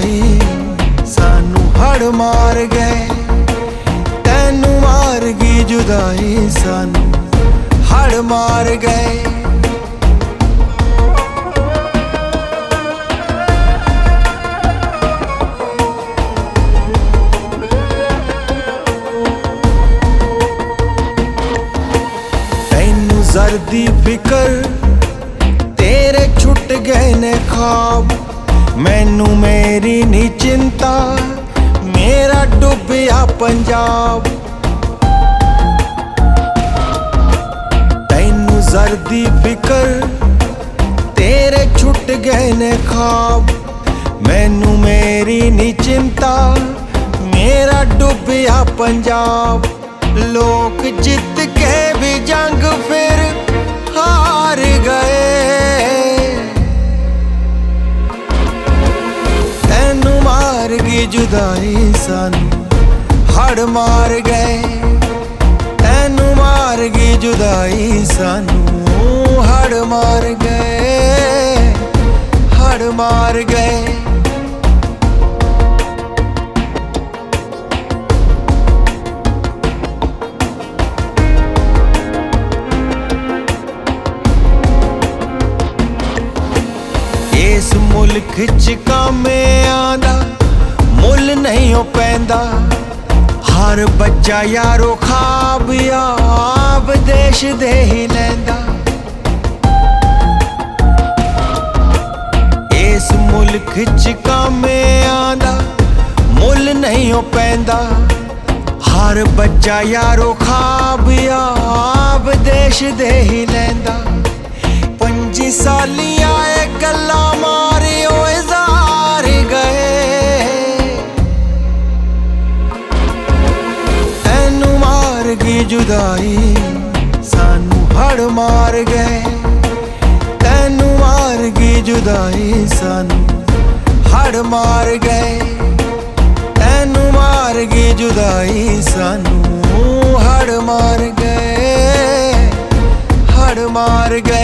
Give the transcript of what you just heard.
जुदाई सानू हड़ मार गए। तैनू मार गई जुदाई सानू हड़ मार गए। तैनू जरदी फिकर तेरे छुट गए ने ख्वाब, मैनू मेरी नी चिंता मेरा डुबिया पंजाब। तैनू जरदी फिकर तेरे छुट गए ने ख्वाब, मैनू मेरी नी चिंता मेरा डुबिया पंजाब। लोग जित के भी जंग फिर हार गए। तैनू मार गई जुदाई सानू हड़ मार गए। तैनू मार गई जुदाई सानू हड़ मार गए, हड़ मार गए। इस मुल्क च कामियां दा मुल नहीं हो पैंदा, हर बच्चा यारो ख्वाब याब देश दे ही लैंदा। इस मुल्क च कामियां दा मुल नहीं हो पैंदा, हर बच्चा यारो ख्वाब याब देश दे ही लैंदा। 25 सालियां गल्ला मारे ओए जार गए। तैनू मार गई जुदाई सानू हड़ मार गए। तैनू मार गई जुदाई सानू हड़ मार गए। तैनू मार गई जुदाई सानू हड़ मार गए, हड़ मार गए।